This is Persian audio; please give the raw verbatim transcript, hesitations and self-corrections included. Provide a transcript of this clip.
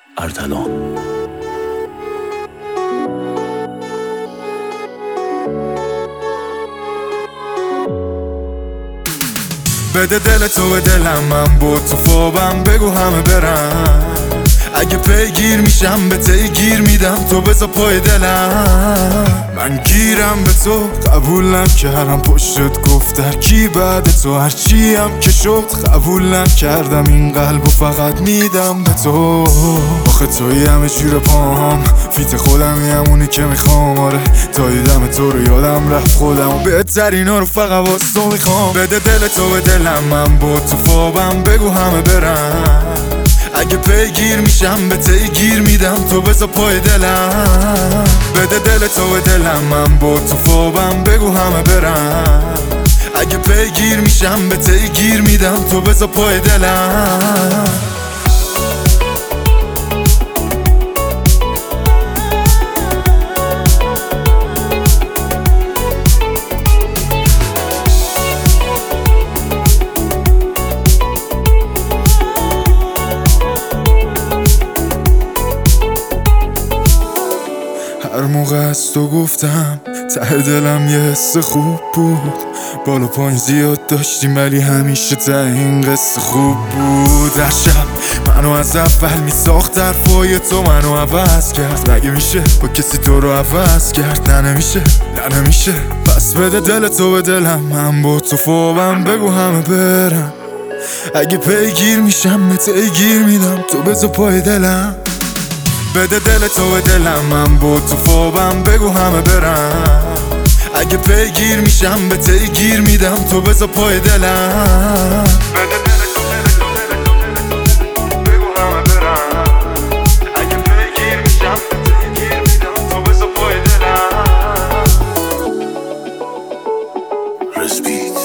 اردلان. بده دل تو به دلم، من بود تو فوبم، بگو همه برم. اگه پیگیر میشم به تی گیر میدم، تو بذار پای دلم. من گیرم به تو، قبول نکردم پشتت گفت کی بعد تو، هرچی هم که شد قبول نکردم این قلب و فقط میدم به تو. آخه توی همه جور پام، فیت خودمی همونی که میخوام. آره تا دیدم تو رو یادم رفت خودم و بهترینا رو فقط واسه تو میخوام. بده دل تو به دلم، من بود تو فوبم، بگو همه برم. اگه پیگیر میشم به تی گیر میدم، تو بذار پای دلم. بده دل تو به دلم، من بود تو فوبم، بگو همه برم. اگه پیگیر میشم به تی گیر میدم، تو بذار پای دلم. هر موقع از تو گفتم ته دلم یه حس خوب بود. بالا پایین زیاد داشتیم ولی همیشه ته این قصه خوب بود. هر شب منو از اول میساخت، حرفای تو منو عوض کرد. مگه میشه با کسی تو رو عوض کرد؟ نه نمیشه، نه نمیشه. پس بده دل تو به دلم، من با تو فوبم، بگو همه برم. اگه پیگیر میشم به تی گیر میدم، تو بذار پای دلم. بده دل تو به دلم، من بود تو فوبم، بگو همه برم. اگه پیگیر میشم به تی گیر میدم، تو بذار پای دلم. بده دل تو بگو همه برم. اگه پیگیر میشم به تی گیر میدم، تو بذار پای دلم. رسپیت